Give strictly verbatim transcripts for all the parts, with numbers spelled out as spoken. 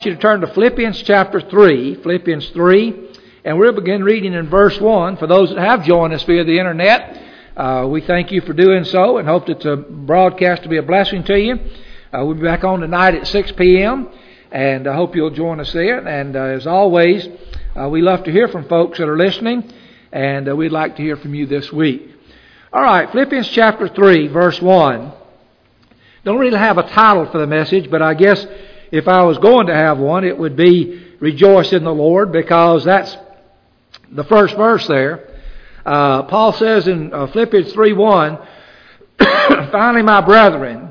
You to turn to Philippians chapter three, Philippians three, and we'll begin reading in verse one. For those that have joined us via the internet, uh, we thank you for doing so and hope that the broadcast will be a blessing to you. Uh, we'll be back on tonight at six p.m. and I hope you'll join us there. And uh, as always, uh, we love to hear from folks that are listening, and uh, we'd like to hear from you this week. All right, Philippians chapter three, verse one. Don't really have a title for the message, but I guess if I was going to have one, it would be Rejoice in the Lord, because that's the first verse there. Uh, Paul says in uh, Philippians three one, Finally, my brethren,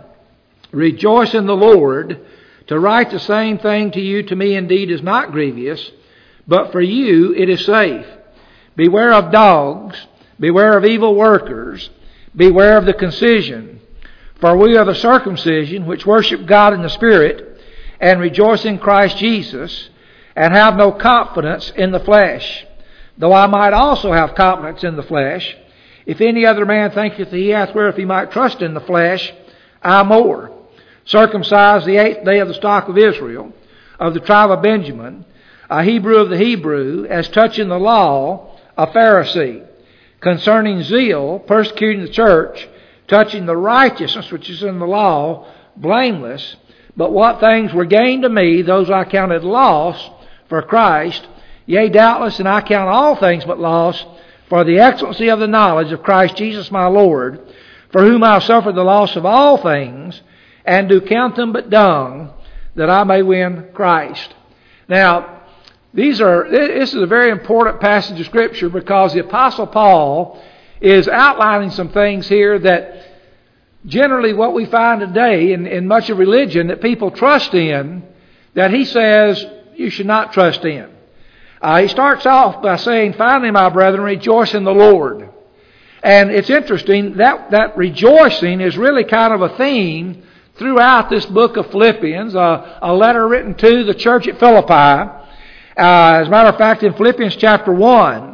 rejoice in the Lord. To write the same thing to you, to me indeed is not grievous, but for you it is safe. Beware of dogs, beware of evil workers, beware of the concision. For we are the circumcision which worship God in the Spirit, and rejoice in Christ Jesus, and have no confidence in the flesh. Though I might also have confidence in the flesh, if any other man thinketh that he hath wherewith he might trust in the flesh, I more. Circumcised the eighth day of the stock of Israel, of the tribe of Benjamin, a Hebrew of the Hebrew, as touching the law, a Pharisee, concerning zeal, persecuting the church, touching the righteousness which is in the law, blameless. But what things were gained to me, those I counted loss for Christ. Yea, doubtless, and I count all things but loss for the excellency of the knowledge of Christ Jesus my Lord, for whom I have suffered the loss of all things, and do count them but dung, that I may win Christ. Now, these are this is a very important passage of Scripture, because the Apostle Paul is outlining some things here that generally what we find today in, in much of religion that people trust in, that he says you should not trust in. Uh, he starts off by saying, Finally, my brethren, rejoice in the Lord. And it's interesting, that, that rejoicing is really kind of a theme throughout this book of Philippians, uh, a letter written to the church at Philippi. Uh, as a matter of fact, in Philippians chapter one,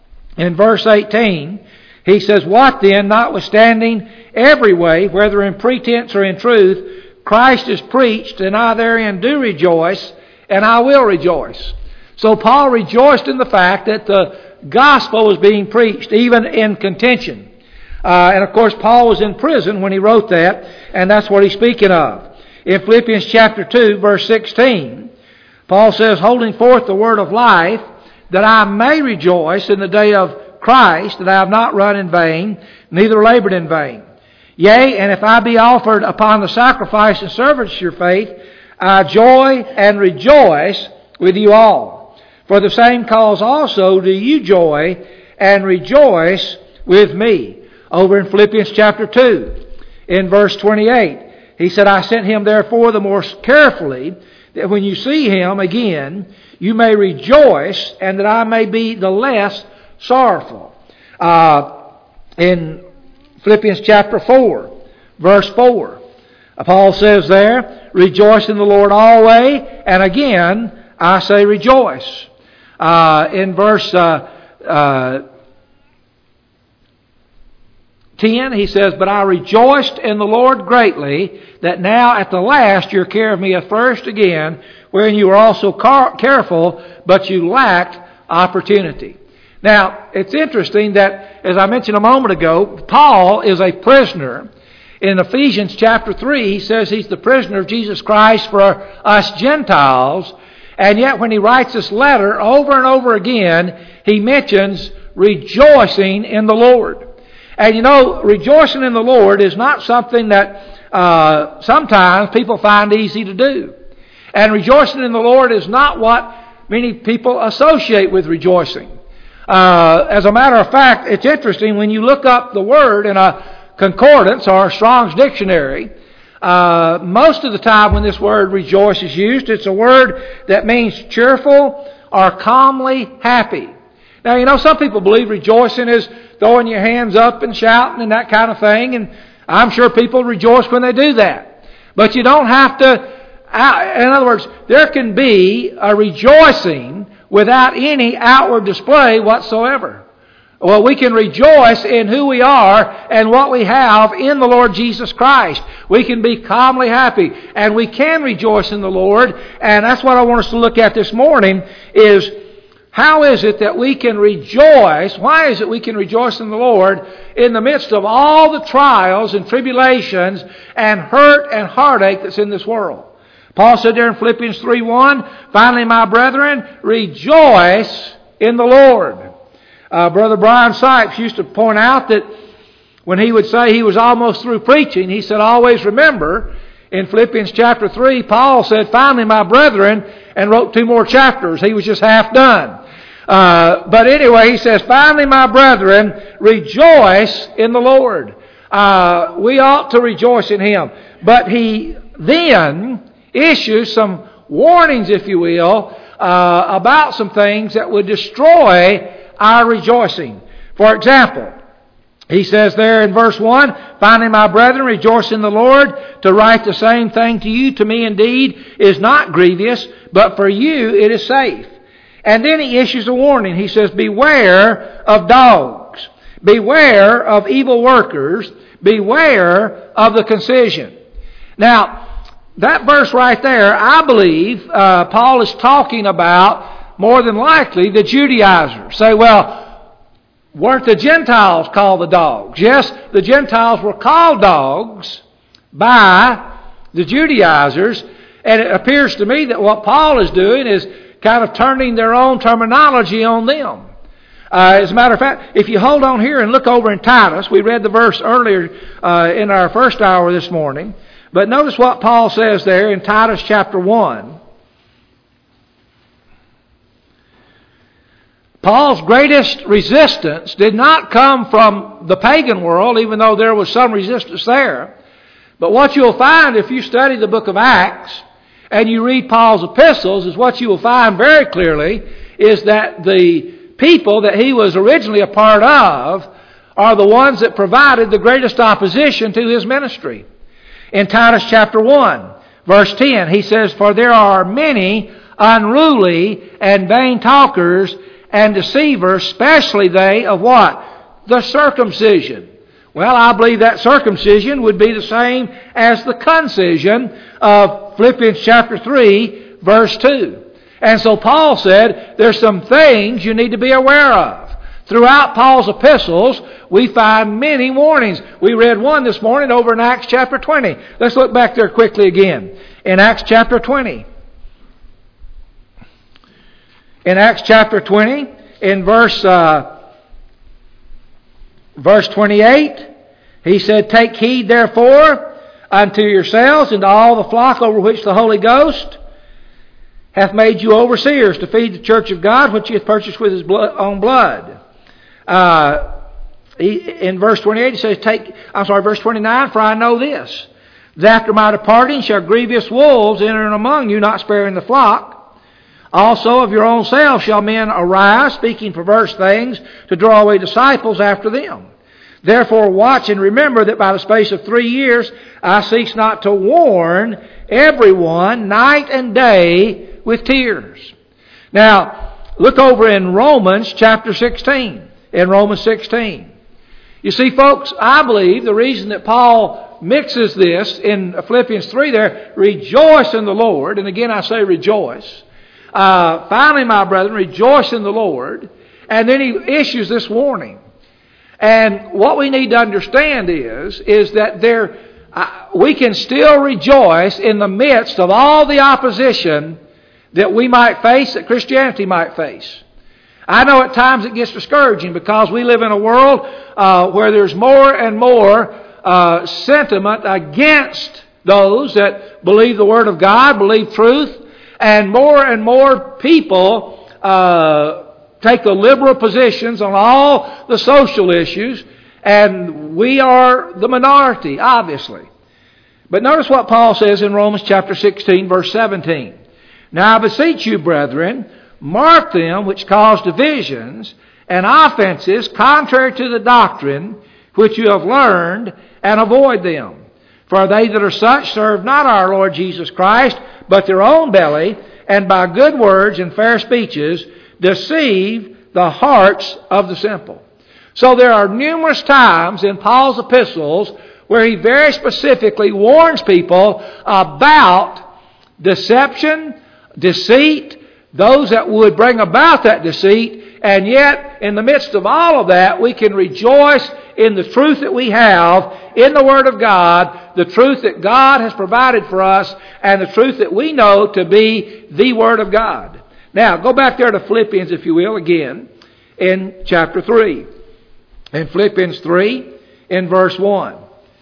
in verse eighteen, he says, What then, notwithstanding every way, whether in pretense or in truth, Christ is preached, and I therein do rejoice, and I will rejoice. So Paul rejoiced in the fact that the gospel was being preached, even in contention. Uh, and of course, Paul was in prison when he wrote that, and that's what he's speaking of. In Philippians chapter two, verse sixteen, Paul says, Holding forth the word of life, that I may rejoice in the day of Christ, that I have not run in vain, neither labored in vain. Yea, and if I be offered upon the sacrifice and service of your faith, I joy and rejoice with you all. For the same cause also do you joy and rejoice with me. Over in Philippians chapter two, in verse twenty-eight, he said, I sent him therefore the more carefully, that when you see him again, you may rejoice, and that I may be the less sorrowful. Uh, in Philippians chapter four, verse four, Paul says there, Rejoice in the Lord always, and again I say rejoice. Uh, in verse uh, uh, ten, he says, But I rejoiced in the Lord greatly, that now at the last your care of me hath flourished again, wherein you were also car- careful, but you lacked opportunity. Now, it's interesting that, as I mentioned a moment ago, Paul is a prisoner. In Ephesians chapter three, he says he's the prisoner of Jesus Christ for us Gentiles. And yet when he writes this letter, over and over again, he mentions rejoicing in the Lord. And you know, rejoicing in the Lord is not something that uh, sometimes people find easy to do. And rejoicing in the Lord is not what many people associate with rejoicing. Uh, as a matter of fact, it's interesting when you look up the word in a concordance or a Strong's dictionary, uh, most of the time when this word rejoice is used, it's a word that means cheerful or calmly happy. Now, you know, some people believe rejoicing is throwing your hands up and shouting and that kind of thing, and I'm sure people rejoice when they do that. But you don't have to, in other words, there can be a rejoicing without any outward display whatsoever. Well, we can rejoice in who we are and what we have in the Lord Jesus Christ. We can be calmly happy, and we can rejoice in the Lord. And that's what I want us to look at this morning is how is it that we can rejoice? Why is it we can rejoice in the Lord in the midst of all the trials and tribulations and hurt and heartache that's in this world? Paul said there in Philippians three one, finally, my brethren, rejoice in the Lord. Uh, Brother Brian Sykes used to point out that when he would say he was almost through preaching, he said, always remember, in Philippians chapter three, Paul said, finally, my brethren, and wrote two more chapters. He was just half done. Uh, but anyway, he says, finally, my brethren, rejoice in the Lord. Uh, we ought to rejoice in Him. But he then issues some warnings, if you will, uh, about some things that would destroy our rejoicing. For example, he says there in verse one, finally, my brethren, rejoice in the Lord. To write the same thing to you, to me indeed, is not grievous, but for you it is safe. And then he issues a warning. He says, beware of dogs. Beware of evil workers. Beware of the concision. Now, that verse right there, I believe uh, Paul is talking about more than likely the Judaizers. Say, well, weren't the Gentiles called the dogs? Yes, the Gentiles were called dogs by the Judaizers. And it appears to me that what Paul is doing is kind of turning their own terminology on them. Uh, as a matter of fact, if you hold on here and look over in Titus, we read the verse earlier uh, in our first hour this morning. But notice what Paul says there in Titus chapter one. Paul's greatest resistance did not come from the pagan world, even though there was some resistance there. But what you'll find if you study the book of Acts and you read Paul's epistles is what you will find very clearly is that the people that he was originally a part of are the ones that provided the greatest opposition to his ministry. In Titus chapter one, verse ten, he says, for there are many unruly and vain talkers and deceivers, especially they of what? The circumcision. Well, I believe that circumcision would be the same as the concision of Philippians chapter three, verse two. And so Paul said, there's some things you need to be aware of. Throughout Paul's epistles, we find many warnings. We read one this morning over in Acts chapter twenty. Let's look back there quickly again. In Acts chapter twenty. In Acts chapter twenty, in verse uh, verse twenty-eight, he said, take heed therefore unto yourselves and to all the flock over which the Holy Ghost hath made you overseers to feed the church of God, which he hath purchased with his blood, own blood. Uh, he, in verse twenty-eight, he says, "Take." I'm sorry, verse twenty-nine. For I know this, that after my departing shall grievous wolves enter in among you, not sparing the flock. Also of your own selves shall men arise, speaking perverse things, to draw away disciples after them. Therefore watch and remember that by the space of three years I cease not to warn everyone night and day with tears." Now, look over in Romans chapter sixteen. In Romans sixteen. You see, folks, I believe the reason that Paul mixes this in Philippians three there, rejoice in the Lord, and again I say rejoice. Uh, finally, my brethren, rejoice in the Lord. And then he issues this warning. And what we need to understand is, is that there, uh, we can still rejoice in the midst of all the opposition that we might face, that Christianity might face. I know at times it gets discouraging because we live in a world uh, where there's more and more uh, sentiment against those that believe the Word of God, believe truth, and more and more people uh, take the liberal positions on all the social issues, and we are the minority, obviously. But notice what Paul says in Romans chapter sixteen, verse seventeen. Now I beseech you, brethren, mark them which cause divisions and offenses contrary to the doctrine which you have learned, and avoid them. For they that are such serve not our Lord Jesus Christ, but their own belly, and by good words and fair speeches deceive the hearts of the simple. So there are numerous times in Paul's epistles where he very specifically warns people about deception, deceit, those that would bring about that deceit, and yet in the midst of all of that we can rejoice in the truth that we have in the Word of God, the truth that God has provided for us, and the truth that we know to be the Word of God. Now, go back there to Philippians, if you will, again, in chapter three. In Philippians three, in verse one.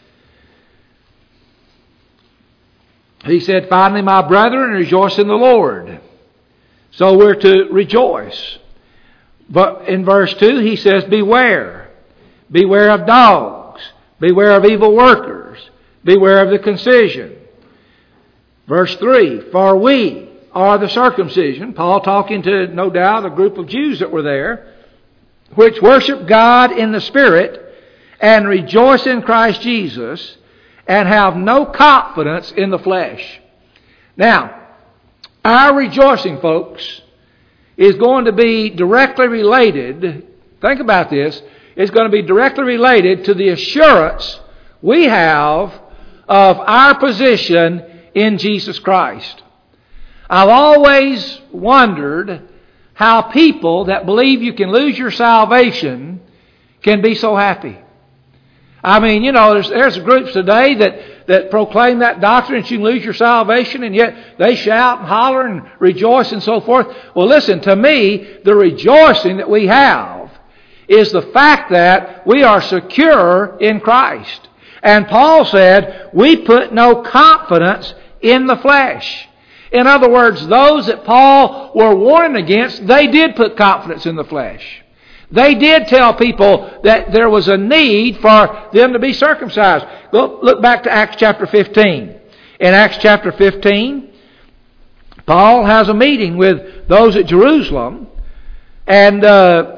He said, "Finally, my brethren, rejoice in the Lord." So we're to rejoice. But in verse two, he says, "Beware. Beware of dogs. Beware of evil workers. Beware of the concision." Verse three, "For we are the circumcision." Paul talking to, no doubt, a group of Jews that were there, "which worship God in the Spirit, and rejoice in Christ Jesus, and have no confidence in the flesh." Now, our rejoicing, folks, is going to be directly related, think about this, it's going to be directly related to the assurance we have of our position in Jesus Christ. I've always wondered how people that believe you can lose your salvation can be so happy. I mean, you know, there's, there's groups today that, that proclaim that doctrine that you can lose your salvation, and yet they shout and holler and rejoice and so forth. Well, listen, to me, the rejoicing that we have is the fact that we are secure in Christ. And Paul said, we put no confidence in the flesh. In other words, those that Paul were warning against, they did put confidence in the flesh. They did tell people that there was a need for them to be circumcised. Look, look back to Acts chapter fifteen. In Acts chapter fifteen, Paul has a meeting with those at Jerusalem, and uh,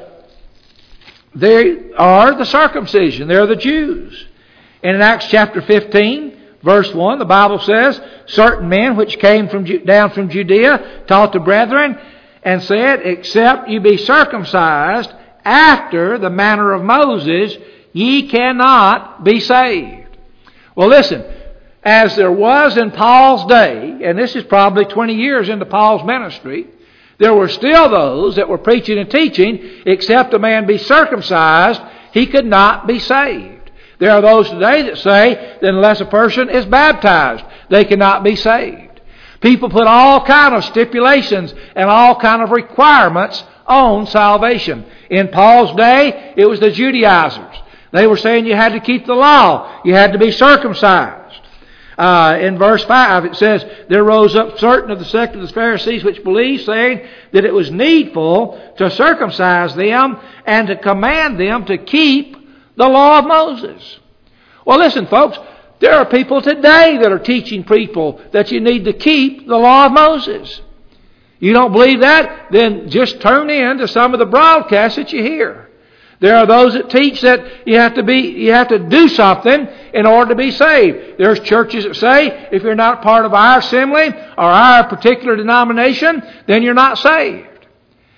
they are the circumcision. They're the Jews. And in Acts chapter fifteen, verse one, the Bible says, "Certain men which came from down from Judea taught the brethren, and said, Except you be circumcised after the manner of Moses, ye cannot be saved." Well, listen, as there was in Paul's day, and this is probably twenty years into Paul's ministry, there were still those that were preaching and teaching, except a man be circumcised, he could not be saved. There are those today that say that unless a person is baptized, they cannot be saved. People put all kind of stipulations and all kind of requirements on salvation. In Paul's day, it was the Judaizers. They were saying you had to keep the law. You had to be circumcised. Uh, in verse five, it says, "There rose up certain of the sect of the Pharisees which believed, saying that it was needful to circumcise them and to command them to keep the law of Moses." Well, listen, folks, there are people today that are teaching people that you need to keep the law of Moses. You don't believe that? Then just tune in to some of the broadcasts that you hear. There are those that teach that you have to be, you have to do something in order to be saved. There's churches that say, if you're not part of our assembly or our particular denomination, then you're not saved.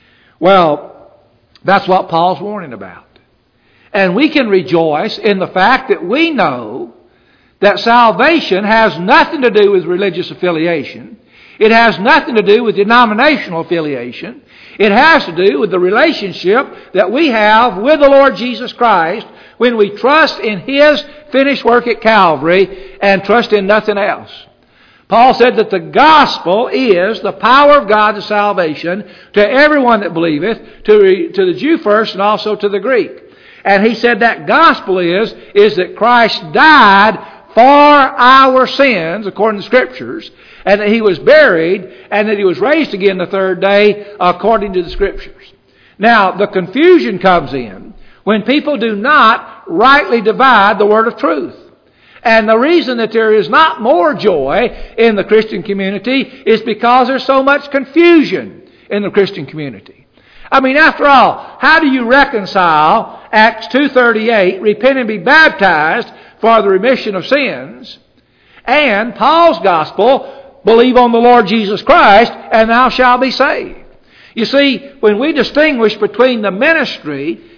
Well, that's what Paul's warning about. And we can rejoice in the fact that we know that salvation has nothing to do with religious affiliation. It has nothing to do with denominational affiliation. It has to do with the relationship that we have with the Lord Jesus Christ when we trust in His finished work at Calvary and trust in nothing else. Paul said that the gospel is the power of God to salvation to everyone that believeth, to, to the Jew first and also to the Greek. And he said that gospel is, is that Christ died for our sins, according to Scriptures, and that He was buried, and that He was raised again the third day, according to the Scriptures. Now, the confusion comes in when people do not rightly divide the word of truth. And the reason that there is not more joy in the Christian community is because there's so much confusion in the Christian community. I mean, after all, how do you reconcile Acts two thirty-eight, repent and be baptized for the remission of sins, and Paul's gospel, believe on the Lord Jesus Christ, and thou shalt be saved? You see, when we distinguish between the ministry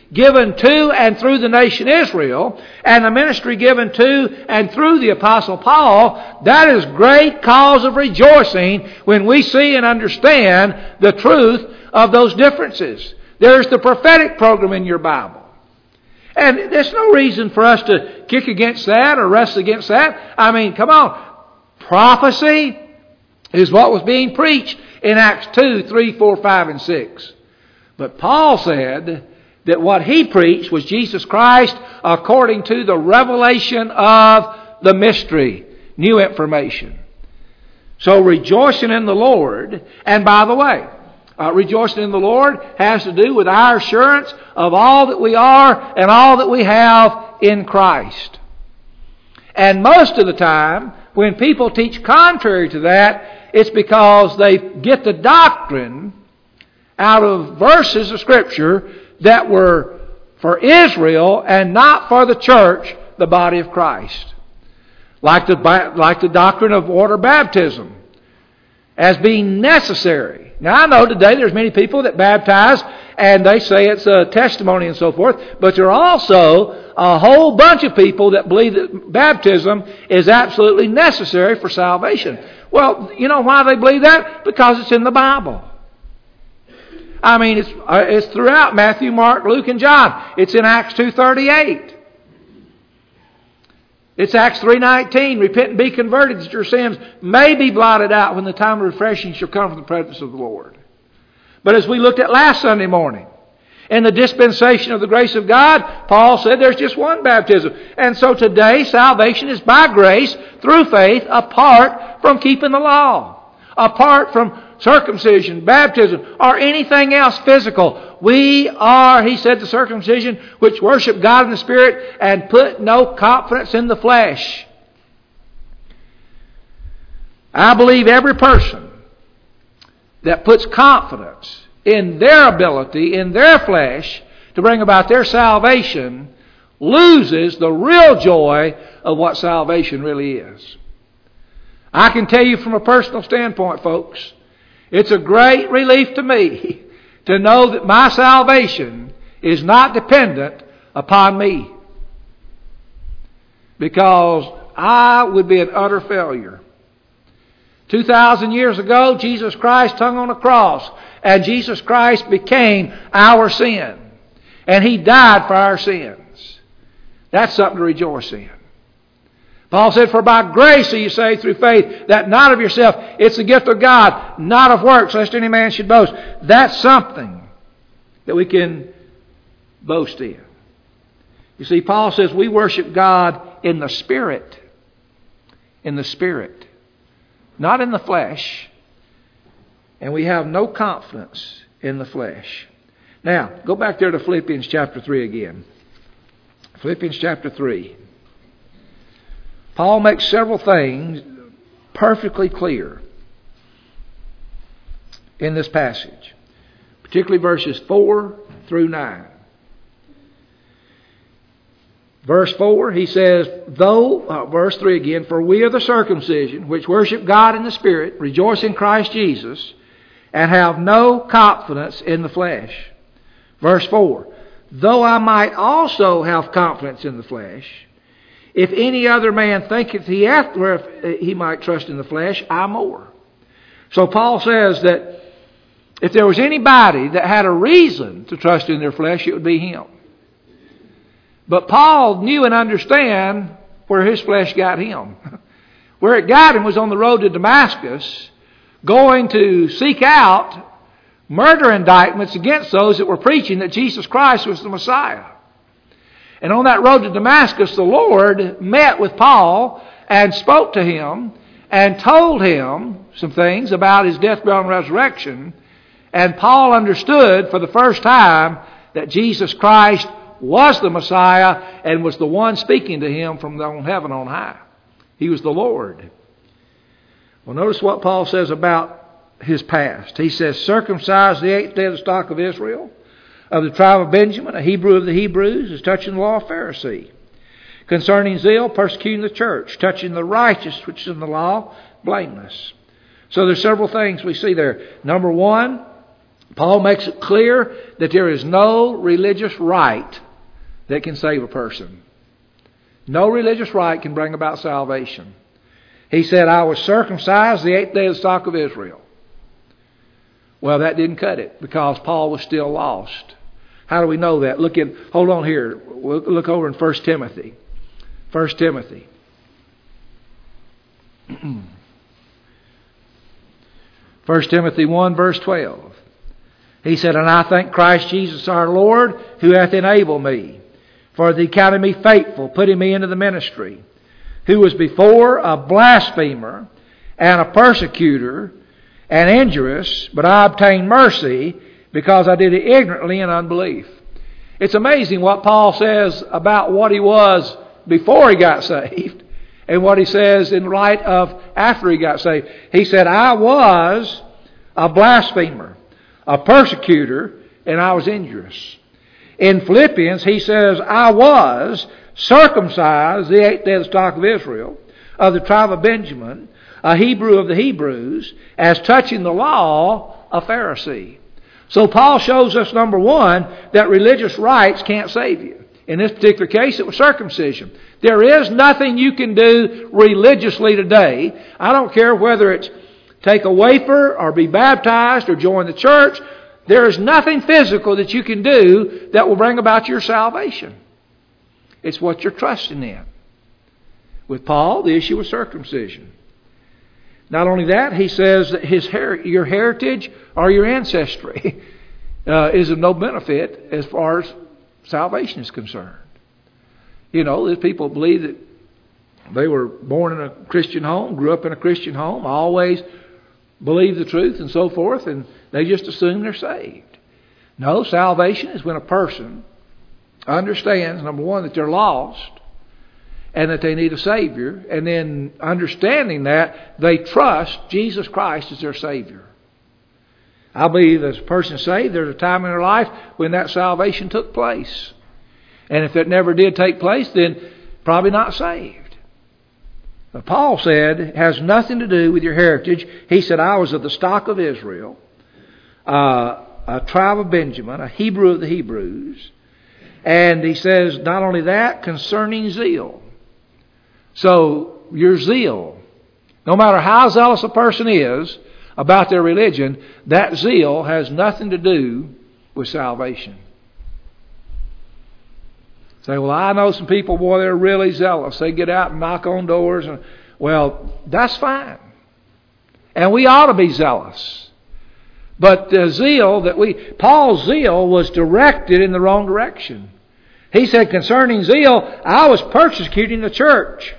given to and through the nation Israel, and the ministry given to and through the Apostle Paul, that is great cause of rejoicing when we see and understand the truth of those differences. There's the prophetic program in your Bible. And there's no reason for us to kick against that or wrestle against that. I mean, come on. Prophecy is what was being preached in Acts two, three, four, five, and six. But Paul said that what he preached was Jesus Christ according to the revelation of the mystery, new information. So rejoicing in the Lord, and by the way, uh, rejoicing in the Lord has to do with our assurance of all that we are and all that we have in Christ. And most of the time, when people teach contrary to that, it's because they get the doctrine out of verses of Scripture that were for Israel and not for the church, the body of Christ. Like the, like the doctrine of water baptism as being necessary. Now I know today there's many people that baptize and they say it's a testimony and so forth, but there are also a whole bunch of people that believe that baptism is absolutely necessary for salvation. Well, you know why they believe that? Because it's in the Bible. I mean, it's uh, it's throughout Matthew, Mark, Luke, and John. It's in Acts two thirty-eight. It's Acts three nineteen. Repent and be converted that your sins may be blotted out when the time of refreshing shall come from the presence of the Lord. But as we looked at last Sunday morning, in the dispensation of the grace of God, Paul said there's just one baptism. And so today, salvation is by grace through faith apart from keeping the law. Apart from circumcision, baptism, or anything else physical. We are, he said, the circumcision which worship God in the Spirit and put no confidence in the flesh. I believe every person that puts confidence in their ability, in their flesh, to bring about their salvation, loses the real joy of what salvation really is. I can tell you from a personal standpoint, folks, it's a great relief to me to know that my salvation is not dependent upon me. Because I would be an utter failure. Two thousand years ago, Jesus Christ hung on a cross. And Jesus Christ became our sin. And He died for our sins. That's something to rejoice in. Paul said, for by grace are you saved through faith, that not of yourself. It's the gift of God, not of works, lest any man should boast. That's something that we can boast in. You see, Paul says we worship God in the Spirit. In the Spirit. Not in the flesh. And we have no confidence in the flesh. Now, go back there to Philippians chapter three again. Philippians chapter three. Paul makes several things perfectly clear in this passage, particularly verses four through nine. Verse four, he says, though, uh, verse three again, for we are the circumcision, which worship God in the Spirit, rejoice in Christ Jesus, and have no confidence in the flesh. Verse four, though I might also have confidence in the flesh, if any other man thinketh he hath where he might trust in the flesh, I more. So Paul says that if there was anybody that had a reason to trust in their flesh, it would be him. But Paul knew and understand where his flesh got him. Where it got him was on the road to Damascus, going to seek out murder indictments against those that were preaching that Jesus Christ was the Messiah. And on that road to Damascus, the Lord met with Paul and spoke to him and told him some things about his death, burial, and resurrection. And Paul understood for the first time that Jesus Christ was the Messiah and was the one speaking to him from on heaven on high. He was the Lord. Well, notice what Paul says about his past. He says, circumcised the eighth day of the stock of Israel, of the tribe of Benjamin, a Hebrew of the Hebrews, as touching the law of Pharisee. Concerning zeal, persecuting the church. Touching the righteous, which is in the law, blameless. So there's several things we see there. Number one, Paul makes it clear that there is no religious rite that can save a person. No religious rite can bring about salvation. He said, I was circumcised the eighth day of the stock of Israel. Well, that didn't cut it because Paul was still lost. How do we know that? Look at, hold on here. We'll look over in First Timothy. First Timothy. First Timothy one, verse twelve. He said, and I thank Christ Jesus our Lord, who hath enabled me, for he counted me faithful, putting me into the ministry, who was before a blasphemer and a persecutor and injurious, but I obtained mercy because I did it ignorantly in unbelief. It's amazing what Paul says about what he was before he got saved and what he says in light of after he got saved. He said, I was a blasphemer, a persecutor, and I was injurious. In Philippians, he says, I was circumcised the eighth day of the stock of Israel, of the tribe of Benjamin, a Hebrew of the Hebrews, as touching the law, a Pharisee. So Paul shows us, number one, that religious rites can't save you. In this particular case, it was circumcision. There is nothing you can do religiously today. I don't care whether it's take a wafer or be baptized or join the church. There is nothing physical that you can do that will bring about your salvation. It's what you're trusting in. With Paul, the issue was circumcision. Not only that, he says that his her- your heritage or your ancestry uh, is of no benefit as far as salvation is concerned. You know, there's people who believe that they were born in a Christian home, grew up in a Christian home, always believe the truth and so forth, and they just assume they're saved. No, salvation is when a person understands, number one, that they're lost and that they need a Savior, and then understanding that, they trust Jesus Christ as their Savior. I believe as a person saved, there's a time in their life when that salvation took place. And if it never did take place, then probably not saved. But Paul said it has nothing to do with your heritage. He said, I was of the stock of Israel, uh, a tribe of Benjamin, a Hebrew of the Hebrews. And he says, not only that, concerning zeal. So, your zeal, no matter how zealous a person is about their religion, that zeal has nothing to do with salvation. Say, well, I know some people, boy, they're really zealous. They get out and knock on doors. And well, that's fine. And we ought to be zealous. But the zeal that we, Paul's zeal was directed in the wrong direction. He said, concerning zeal, I was persecuting the church.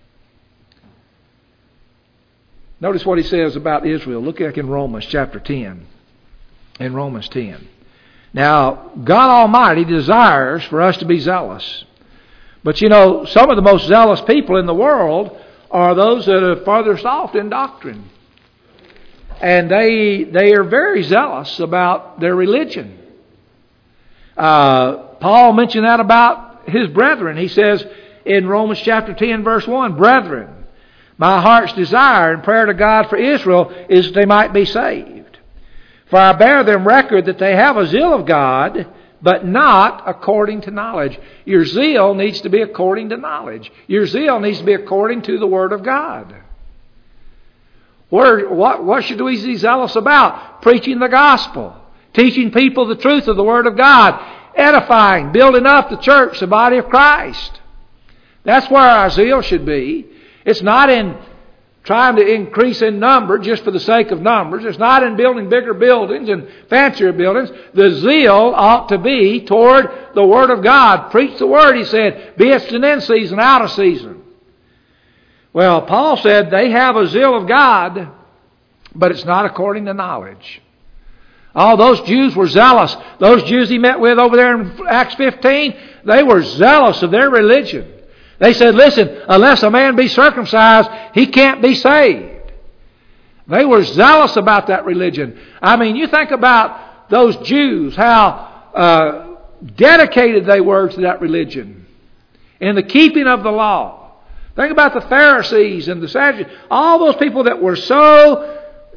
Notice what he says about Israel. Look back in Romans chapter ten. In Romans ten. Now, God Almighty desires for us to be zealous. But you know, some of the most zealous people in the world are those that are farthest off in doctrine. And they they are very zealous about their religion. Uh, Paul mentioned that about his brethren. He says in Romans chapter ten, verse one, brethren, my heart's desire and prayer to God for Israel is that they might be saved. For I bear them record that they have a zeal of God, but not according to knowledge. Your zeal needs to be according to knowledge. Your zeal needs to be according to the Word of God. Where, what, what should we be zealous about? Preaching the gospel. Teaching people the truth of the Word of God. Edifying, building up the church, the body of Christ. That's where our zeal should be. It's not in trying to increase in number just for the sake of numbers. It's not in building bigger buildings and fancier buildings. The zeal ought to be toward the Word of God. Preach the Word, he said, be it in season, out of season. Well, Paul said they have a zeal of God, but it's not according to knowledge. All those Jews were zealous. Those Jews he met with over there in Acts fifteen, they were zealous of their religion. They said, listen, unless a man be circumcised, he can't be saved. They were zealous about that religion. I mean, you think about those Jews, how uh, dedicated they were to that religion in the keeping of the law. Think about the Pharisees and the Sadducees, all those people that were so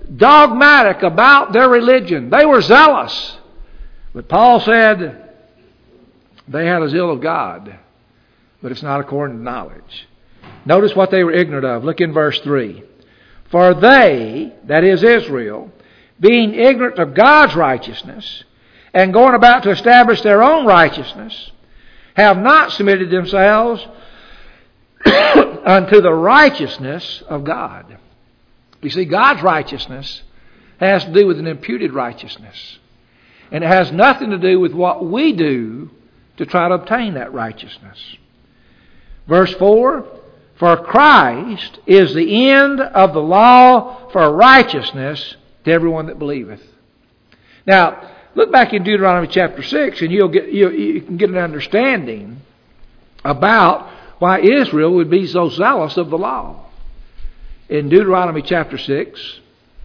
dogmatic about their religion. They were zealous. But Paul said they had a zeal of God, but it's not according to knowledge. Notice what they were ignorant of. Look in verse three. For they, that is Israel, being ignorant of God's righteousness, and going about to establish their own righteousness, have not submitted themselves unto the righteousness of God. You see, God's righteousness has to do with an imputed righteousness. And it has nothing to do with what we do to try to obtain that righteousness. Verse four, for Christ is the end of the law for righteousness to everyone that believeth. Now, look back in Deuteronomy chapter six, and you'll get you, you can get an understanding about why Israel would be so zealous of the law. In Deuteronomy chapter six,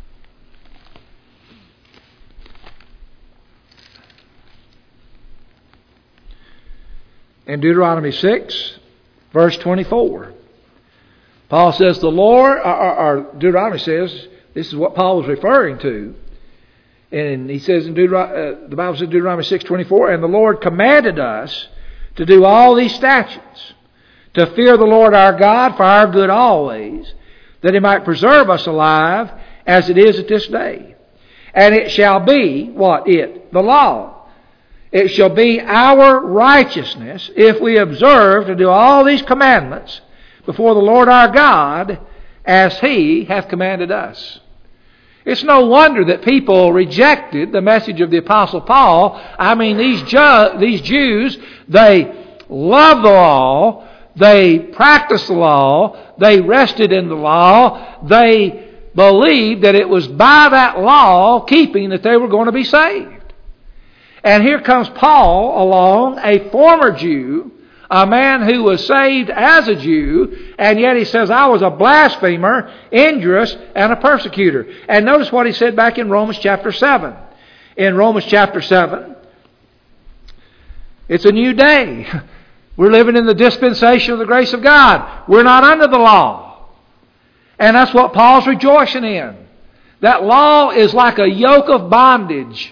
in Deuteronomy six, verse twenty-four, Paul says, the Lord, or, or Deuteronomy says, this is what Paul was referring to. And he says in Deuteronomy, uh, the Bible says in Deuteronomy six twenty-four, and the Lord commanded us to do all these statutes, to fear the Lord our God for our good always, that He might preserve us alive as it is at this day. And it shall be, what? It, the law. It shall be our righteousness if we observe to do all these commandments before the Lord our God as He hath commanded us. It's no wonder that people rejected the message of the Apostle Paul. I mean, these, Ju- these Jews, they loved the law, they practiced the law, they rested in the law, they believed that it was by that law keeping that they were going to be saved. And here comes Paul along, a former Jew, a man who was saved as a Jew, and yet he says, I was a blasphemer, injurious, and a persecutor. And notice what he said back in Romans chapter seven. In Romans chapter seven, it's a new day. We're living in the dispensation of the grace of God. We're not under the law. And that's what Paul's rejoicing in. That law is like a yoke of bondage.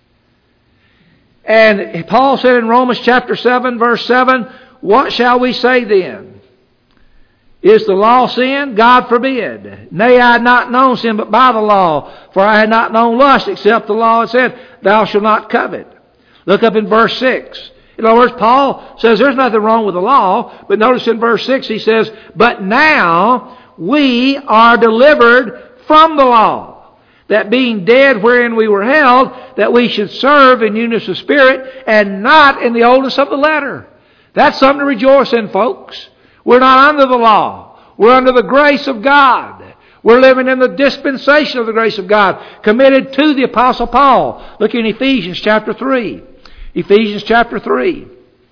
And Paul said in Romans chapter seven, verse seven, what shall we say then? Is the law sin? God forbid. Nay, I had not known sin but by the law, for I had not known lust except the law had said, thou shalt not covet. Look up in verse six. In other words, Paul says there's nothing wrong with the law, but notice in verse six he says, but now we are delivered from the law, that being dead wherein we were held, that we should serve in newness of spirit and not in the oldness of the letter. That's something to rejoice in, folks. We're not under the law. We're under the grace of God. We're living in the dispensation of the grace of God, committed to the Apostle Paul. Look in Ephesians chapter three. Ephesians chapter three.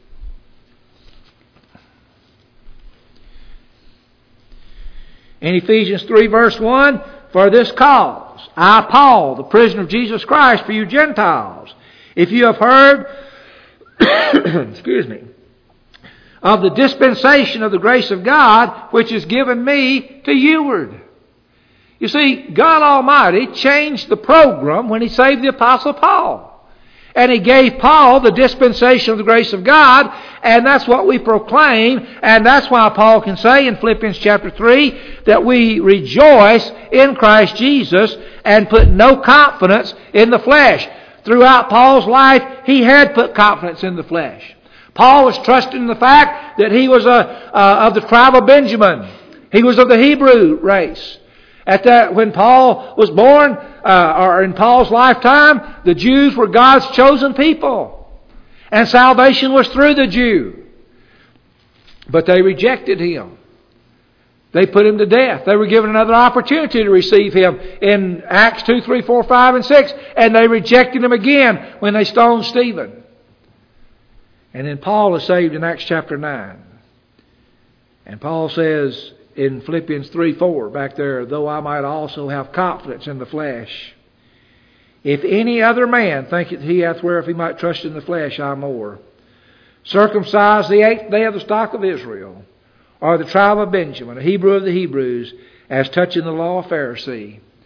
In Ephesians three verse one, for this cause, I, Paul, the prisoner of Jesus Christ, for you Gentiles, if you have heard, excuse me, of the dispensation of the grace of God, which is given me to youward. You see, God Almighty changed the program when He saved the Apostle Paul. And He gave Paul the dispensation of the grace of God, and that's what we proclaim, and that's why Paul can say in Philippians chapter three that we rejoice in Christ Jesus and put no confidence in the flesh. Throughout Paul's life, he had put confidence in the flesh. Paul was trusting in the fact that he was a, uh, of the tribe of Benjamin. He was of the Hebrew race. At that, when Paul was born, uh, or in Paul's lifetime, the Jews were God's chosen people. And salvation was through the Jew. But they rejected Him. They put Him to death. They were given another opportunity to receive Him in Acts two, three, four, five, and six. And they rejected Him again when they stoned Stephen. And then Paul is saved in Acts chapter nine. And Paul says in Philippians three four, back there, though I might also have confidence in the flesh. If any other man thinketh he hath whereof he might trust in the flesh, I more. Circumcised the eighth day of the stock of Israel, or the tribe of Benjamin, a Hebrew of the Hebrews, as touching the law, a Pharisee.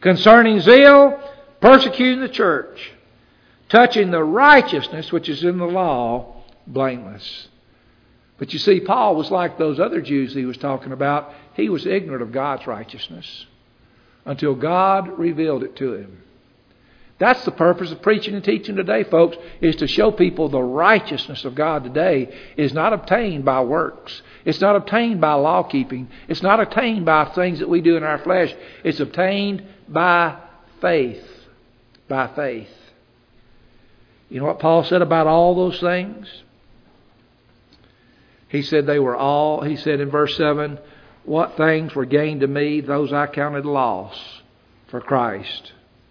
Concerning zeal, persecuting the church. Touching the righteousness which is in the law, blameless. But you see, Paul was like those other Jews he was talking about. He was ignorant of God's righteousness until God revealed it to him. That's the purpose of preaching and teaching today, folks, is to show people the righteousness of God today is not obtained by works. It's not obtained by law keeping. It's not obtained by things that we do in our flesh. It's obtained by faith. By faith. You know what Paul said about all those things? He said they were all, he said in verse seven, what things were gained to me, those I counted loss for Christ.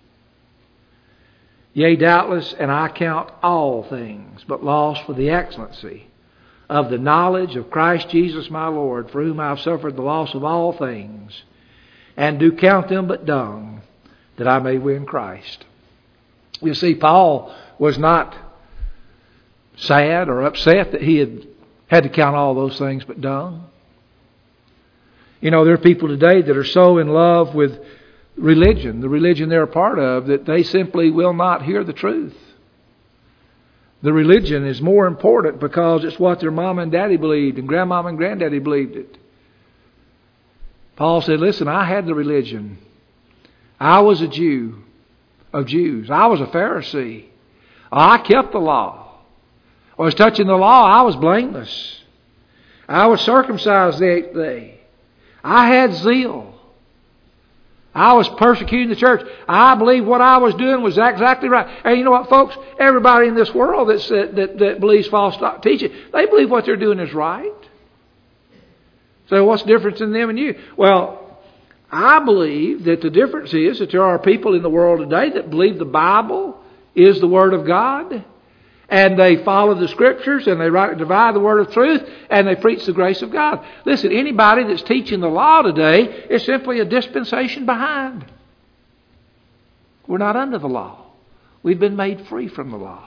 Yea, doubtless, and I count all things, but loss for the excellency of the knowledge of Christ Jesus my Lord, for whom I have suffered the loss of all things, and do count them but dung, that I may win Christ. You see, Paul was not sad or upset that he had had to count all those things but dung. You know, there are people today that are so in love with religion, the religion they're a part of, that they simply will not hear the truth. The religion is more important because it's what their mom and daddy believed and grandmom and granddaddy believed it. Paul said, listen, I had the religion. I was a Jew of Jews. I was a Pharisee. I kept the law. I was touching the law. I was blameless. I was circumcised the eighth day. I had zeal. I was persecuting the church. I believe what I was doing was exactly right. And you know what, folks? Everybody in this world that's, that, that, that believes false teaching, they believe what they're doing is right. So what's the difference in them and you? Well, I believe that the difference is that there are people in the world today that believe the Bible is the Word of God. And they follow the Scriptures and they divide the Word of truth and they preach the grace of God. Listen, anybody that's teaching the law today is simply a dispensation behind. We're not under the law. We've been made free from the law.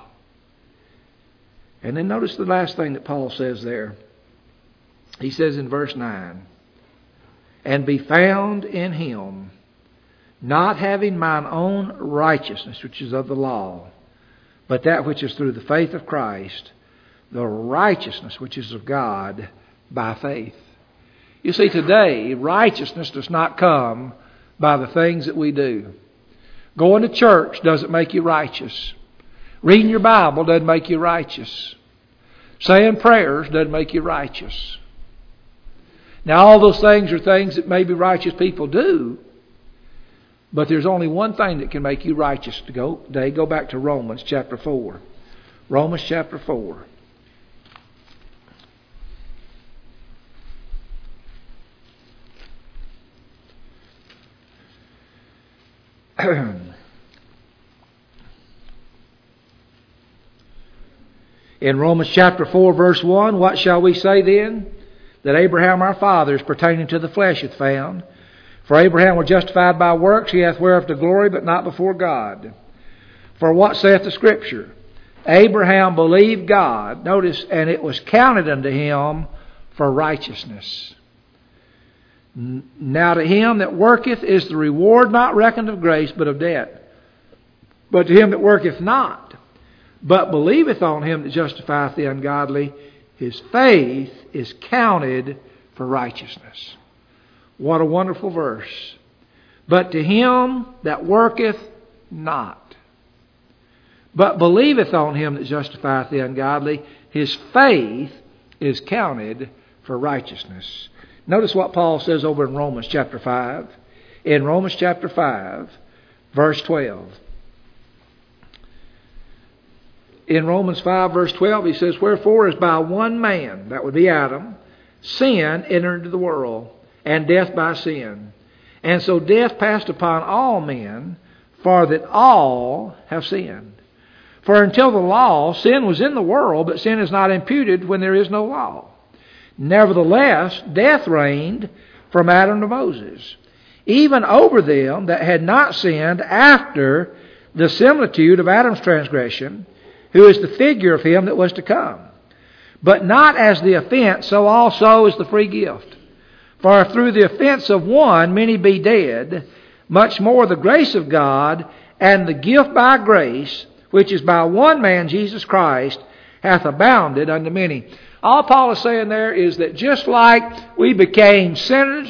And then notice the last thing that Paul says there. He says in verse nine, and be found in Him, not having mine own righteousness, which is of the law, but that which is through the faith of Christ, the righteousness which is of God by faith. You see, today, righteousness does not come by the things that we do. Going to church doesn't make you righteous. Reading your Bible doesn't make you righteous. Saying prayers doesn't make you righteous. Now, all those things are things that maybe righteous people do. But there's only one thing that can make you righteous today. Go back to Romans chapter four. Romans chapter four. In Romans chapter four verse one, what shall we say then? That Abraham our father is pertaining to the flesh hath found. For Abraham was justified by works, he hath whereof to glory, but not before God. For what saith the Scripture? Abraham believed God, notice, and it was counted unto him for righteousness. Now to him that worketh is the reward not reckoned of grace, but of debt. But to him that worketh not, but believeth on him that justifieth the ungodly, his faith is counted for righteousness. What a wonderful verse. But to him that worketh not, but believeth on him that justifieth the ungodly, his faith is counted for righteousness. Notice what Paul says over in Romans chapter five. In Romans chapter five, verse twelve. In Romans five, verse twelve, he says, wherefore as by one man, that would be Adam, sin entered into the world, and death by sin. And so death passed upon all men, for that all have sinned. For until the law, sin was in the world, but sin is not imputed when there is no law. Nevertheless, death reigned from Adam to Moses, even over them that had not sinned after the similitude of Adam's transgression, who is the figure of him that was to come. But not as the offense, so also is the free gift. For if through the offense of one many be dead, much more the grace of God and the gift by grace, which is by one man, Jesus Christ, hath abounded unto many. All Paul is saying there is that just like we became sinners,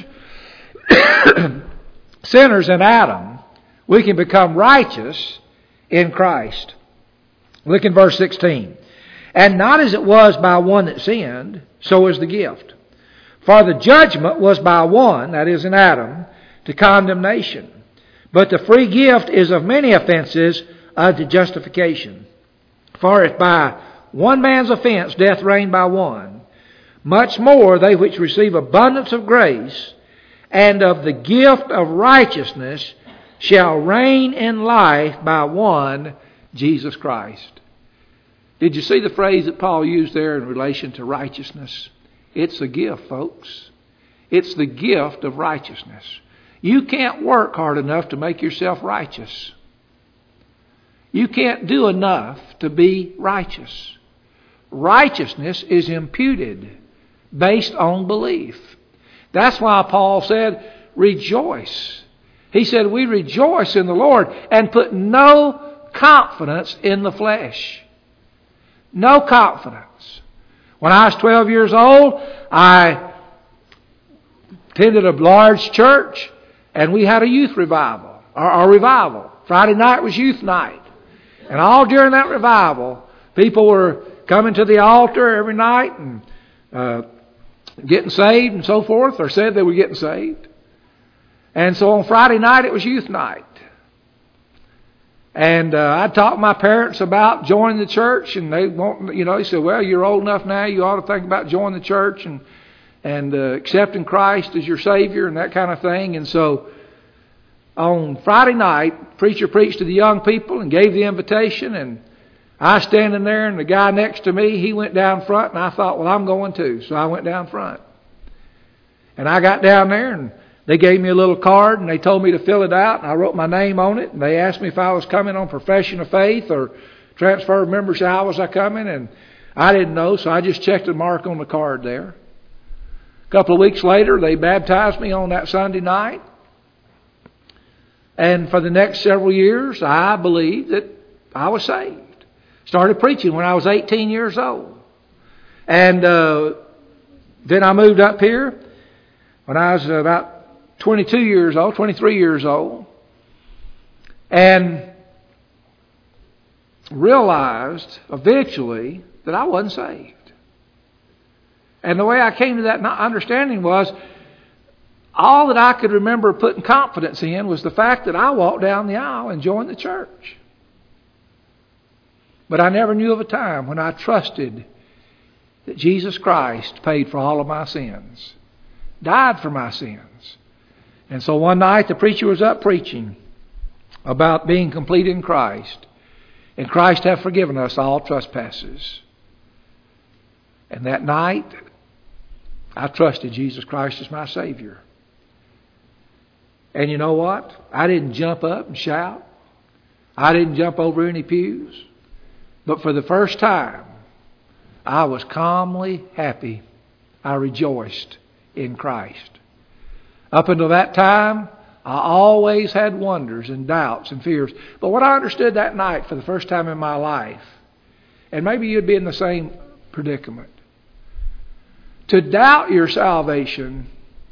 sinners in Adam, we can become righteous in Christ. Look in verse sixteen. And not as it was by one that sinned, so is the gift. For the judgment was by one, that is in Adam, to condemnation. But the free gift is of many offenses unto justification. For if by one man's offense death reigned by one, much more they which receive abundance of grace and of the gift of righteousness shall reign in life by one, Jesus Christ. Did you see the phrase that Paul used there in relation to righteousness? It's a gift, folks. It's the gift of righteousness. You can't work hard enough to make yourself righteous. You can't do enough to be righteous. Righteousness is imputed based on belief. That's why Paul said, rejoice. He said, we rejoice in the Lord and put no confidence in the flesh. No confidence. When I was twelve years old, I attended a large church and we had a youth revival, or, or revival. Friday night was youth night. And all during that revival, people were coming to the altar every night and uh, getting saved and so forth, or said they were getting saved. And so on Friday night, it was youth night. And uh, I talked to my parents about joining the church, and they want, you know, they said, well, you're old enough now, you ought to think about joining the church and and uh, accepting Christ as your Savior and that kind of thing. And so on Friday night, preacher preached to the young people and gave the invitation, and I was standing there, and the guy next to me, he went down front, and I thought, well, I'm going too. So I went down front. And I got down there, and they gave me a little card, and they told me to fill it out, and I wrote my name on it, and they asked me if I was coming on profession of faith or transfer of membership. How was I coming? And I didn't know, so I just checked the mark on the card there. A couple of weeks later, they baptized me on that Sunday night. And for the next several years, I believed that I was saved. Started preaching when I was eighteen years old. And uh, then I moved up here when I was about twenty-two years old, twenty-three years old, and realized eventually that I wasn't saved. And the way I came to that understanding was all that I could remember putting confidence in was the fact that I walked down the aisle and joined the church. But I never knew of a time when I trusted that Jesus Christ paid for all of my sins, died for my sins. And so one night the preacher was up preaching about being complete in Christ. And Christ hath forgiven us all trespasses. And that night, I trusted Jesus Christ as my Savior. And you know what? I didn't jump up and shout. I didn't jump over any pews. But for the first time, I was calmly happy. I rejoiced in Christ. Up until that time, I always had wonders and doubts and fears. But what I understood that night for the first time in my life, and maybe you'd be in the same predicament, to doubt your salvation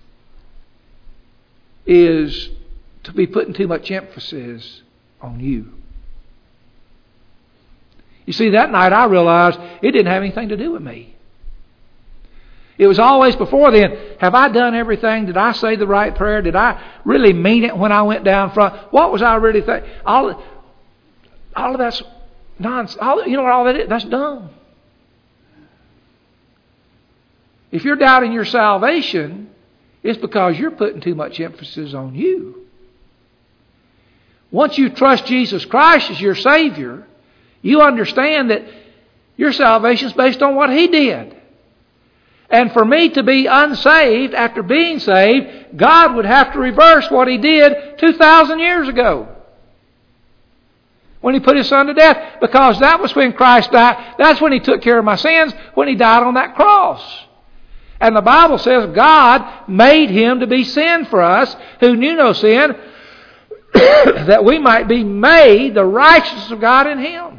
is to be putting too much emphasis on you. You see, that night I realized it didn't have anything to do with me. It was always before then, have I done everything? Did I say the right prayer? Did I really mean it when I went down front? What was I really thinking? All, all of that's nonsense. All, you know what all that is? That's dumb. If you're doubting your salvation, it's because you're putting too much emphasis on you. Once you trust Jesus Christ as your Savior, you understand that your salvation is based on what He did. And for me to be unsaved after being saved, God would have to reverse what He did two thousand years ago when He put His Son to death. Because that was when Christ died. That's when He took care of my sins, when He died on that cross. And the Bible says God made Him to be sin for us who knew no sin, that we might be made the righteousness of God in Him.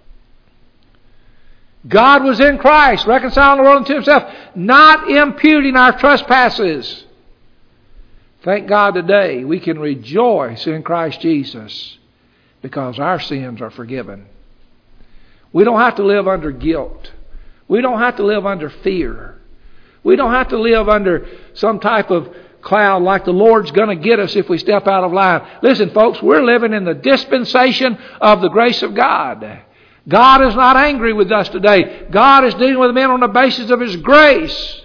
God was in Christ, reconciling the world unto Himself, not imputing our trespasses. Thank God today we can rejoice in Christ Jesus because our sins are forgiven. We don't have to live under guilt. We don't have to live under fear. We don't have to live under some type of cloud like the Lord's going to get us if we step out of line. Listen, folks, we're living in the dispensation of the grace of God. God is not angry with us today. God is dealing with men on the basis of His grace.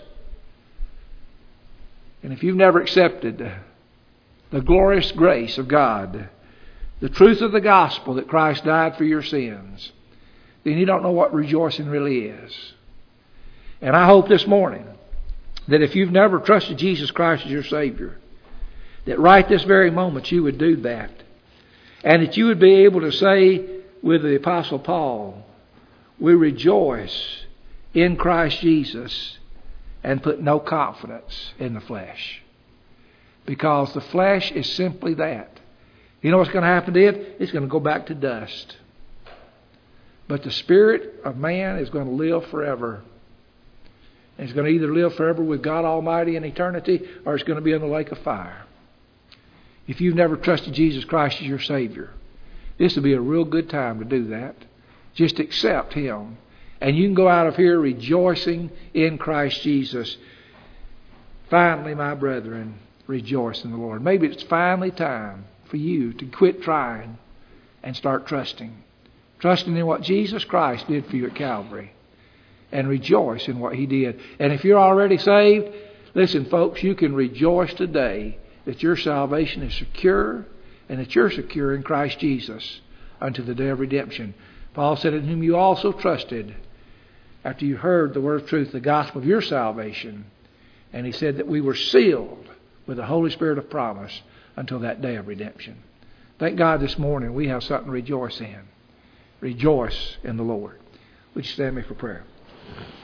And if you've never accepted the glorious grace of God, the truth of the gospel that Christ died for your sins, then you don't know what rejoicing really is. And I hope this morning that if you've never trusted Jesus Christ as your Savior, that right this very moment you would do that. And that you would be able to say with the Apostle Paul, we rejoice in Christ Jesus and put no confidence in the flesh. Because the flesh is simply that. You know what's going to happen to it? It's going to go back to dust. But the spirit of man is going to live forever. And it's going to either live forever with God Almighty in eternity, or it's going to be in the lake of fire. If you've never trusted Jesus Christ as your Savior, this will be a real good time to do that. Just accept Him. And you can go out of here rejoicing in Christ Jesus. Finally, my brethren, rejoice in the Lord. Maybe it's finally time for you to quit trying and start trusting. Trusting in what Jesus Christ did for you at Calvary. And rejoice in what He did. And if you're already saved, listen, folks, you can rejoice today that your salvation is secure and that you're secure in Christ Jesus unto the day of redemption. Paul said, in whom you also trusted after you heard the word of truth, the gospel of your salvation. And he said that we were sealed with the Holy Spirit of promise until that day of redemption. Thank God this morning we have something to rejoice in. Rejoice in the Lord. Would you stand me for prayer?